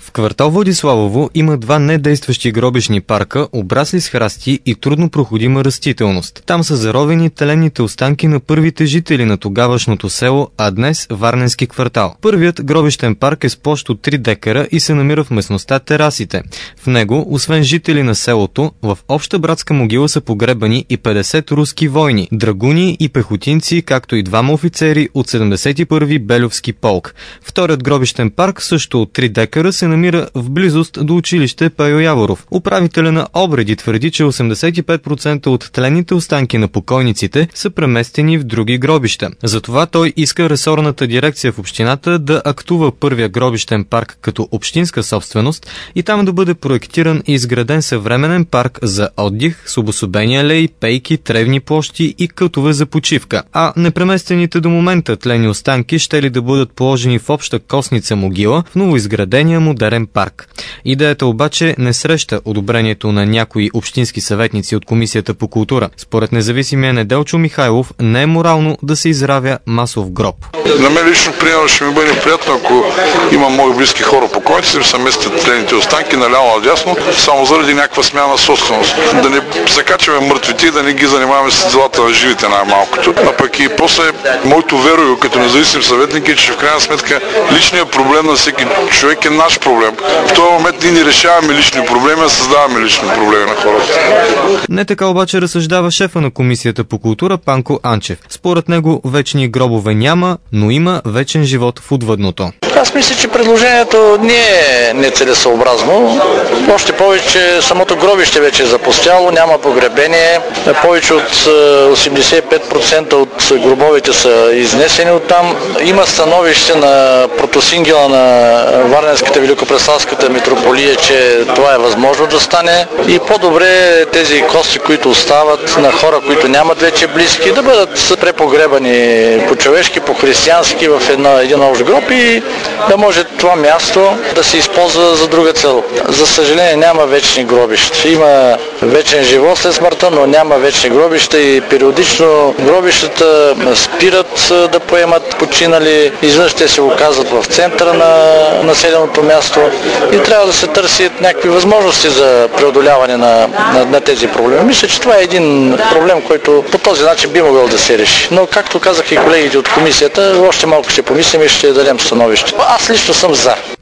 В квартал Владиславово има два недействащи гробищни парка, обрасли с храсти и трудно проходима растителност. Там са заровени теленните останки на първите жители на тогавашното село, а днес Варненски квартал. Първият гробищен парк е с площ от 3 декара и се намира в местността Терасите. В него, освен жители на селото, в обща братска могила са погребани и 50 руски войни, драгуни и пехотинци, както и двама офицери от 71-ви Бельовски полк. Вторият гробищен парк, също от 3 декара, се намира в близост до училище Пейо Яворов. Управителя на Обреди твърди, че 85% от тленните останки на покойниците са преместени в други гробища. Затова той иска ресорната дирекция в общината да актува първия гробищен парк като общинска собственост и там да бъде проектиран и изграден съвременен парк за отдих с обособени алеи, пейки, тревни площи и кътове за почивка. А непреместените до момента тлени останки ще ли да бъдат положени в обща костница могила в новоизградения модерен парк. Идеята обаче не среща одобрението на някои общински съветници от Комисията по култура. Според независимия Неделчо Михайлов не е морално да се изравя масов гроб. На мен лично, примерно, ще ми бъде приятно, ако има мои близки хора покойници, да се местят тлените останки наляво надясно, само заради някаква смяна на собственост. Да не закачаме мъртвите и да не ги занимаваме с делата на живите най-малкото. А пък и после моето верою като независим съветник е, че в крайна сметка личният проблем на всеки човек е наш проблем. В този момент ние не решаваме лични проблеми, а създаваме лични проблеми на хората. Не така обаче разсъждава шефа на Комисията по култура Панко Анчев. Според него вечни гробове няма, но има вечен живот в отвъдното. Аз мисля, че предложението не е нецелесъобразно. Още повече самото гробище вече е запустяло, няма погребение. Повече от 85% от гробовете са изнесени оттам. Има становище на протосингела на Варненската Великопреславската митрополия, че това е възможно да стане. И по-добре тези кости, които остават на хора, които нямат вече близки, да бъдат препогребани по-човешки, по-християнски в един общ гроб и да може това място да се използва за друга цел. За съжаление няма вечни гробища. Има вечен живот след смъртта, но няма вечни гробища и периодично гробищата спират да поемат починали. Изведнъж те се оказват в центъра на населеното място и трябва да се търсят някакви възможности за преодоляване на тези проблеми. Мисля, че това е един проблем, който по този начин би могъл да се реши. Но както казах и колегите от комисията, още малко ще помислим и ще дадем становище. Аз лично съм за.